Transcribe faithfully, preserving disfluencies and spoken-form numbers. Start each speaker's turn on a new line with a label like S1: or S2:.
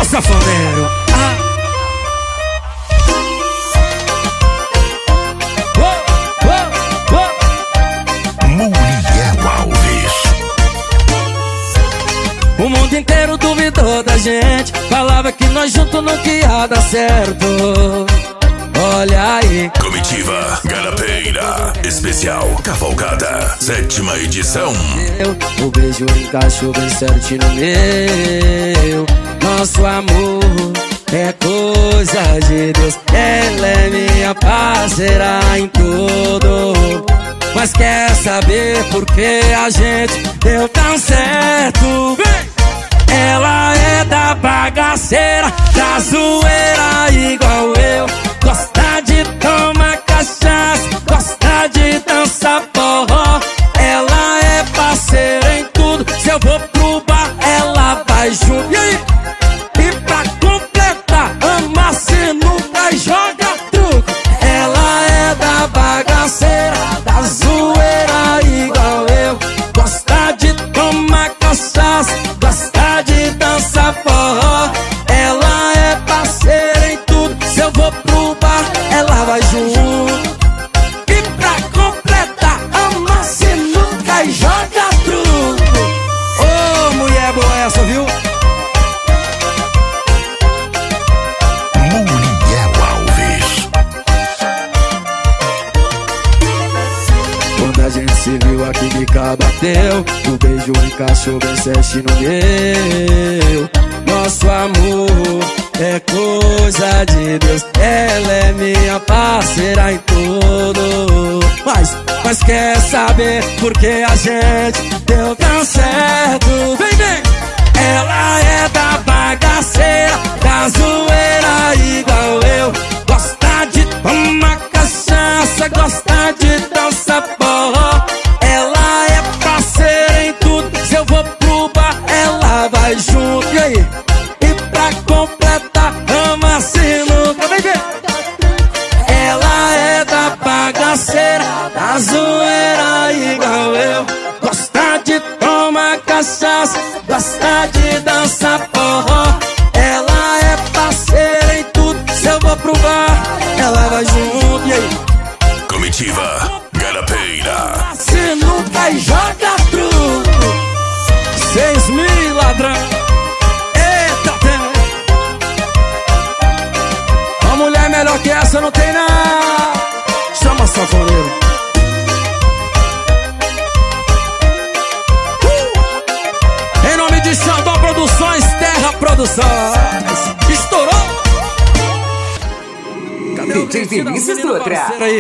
S1: sanfoneiro. Ah. Oh, oh, oh.
S2: Muriel Alves.
S1: O mundo inteiro duvidou da gente, falava que nós juntos não ia dar certo. Olha aí.
S2: Comitiva Garapeira Especial Cavalcada, sétima edição.
S1: O beijo encaixou bem certinho no meu. Nosso amor é coisa de Deus. Ela é minha parceira em tudo. Mas quer saber por que a gente deu tão certo? Ela é da bagaceira, da zoeira igual eu. Gosta de tomar cachaça, gosta de dançar forró. Ela é parceira em tudo. Se eu vou pro bar, ela vai junto. E aí? E pra completar, ama sinuca e joga truco. Ela é da bagaceira, da zoeira igual eu. Gosta de tomar cachaça, gosta de dançar forró. Ela é parceira em tudo. Se eu vou pro bar, ela vai junto. E pra completar, ama sinuca e joga truco. Ô, oh, mulher boa essa, viu?
S2: Muriel Alves.
S1: Quando a gente se viu, a química bateu. O beijo encaixou bem certinho no meu. Nosso amor é coisa de Deus. Ela é minha parceira em tudo. Mas, mas quer saber por que a gente deu tão certo? Vem, vem! Ela é da bagaceira, da zoeira igual eu. Gosta de tomar cachaça, gosta de dançar forró. Ela é parceira em tudo. Se eu vou pro bar, ela vai junto. E aí? E pra completar, ama sinuca. Vem ver! Ela é da bagaceira, da zoeira igual eu. Gosta de tomar cachaça, gosta de dançar forró. Ela é parceira em tudo. Se eu vou pro bar, ela vai junto. E aí?
S2: Comitiva Garapeira.
S1: Sinuca e joga truco. Seis mil ladrão. Eita, tem. Uma mulher melhor que essa não tem não. Chama sanfoneiro. uh! Em nome de Xandó Produções, Terra Produções. Estourou.
S3: D J Vinícius Dutra.